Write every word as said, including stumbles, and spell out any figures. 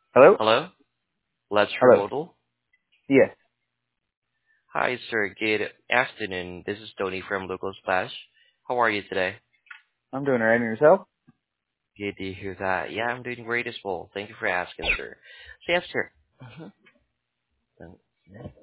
Hello? Hello, let's Hello. remodel. Yes, Hi, sir. Good afternoon. This is Tony from Local Splash. How are you today? I'm doing alright. And yourself? Good to hear that. Yeah, I'm doing great as well. Thank you for asking, sir. So, yes, sir. Mhm.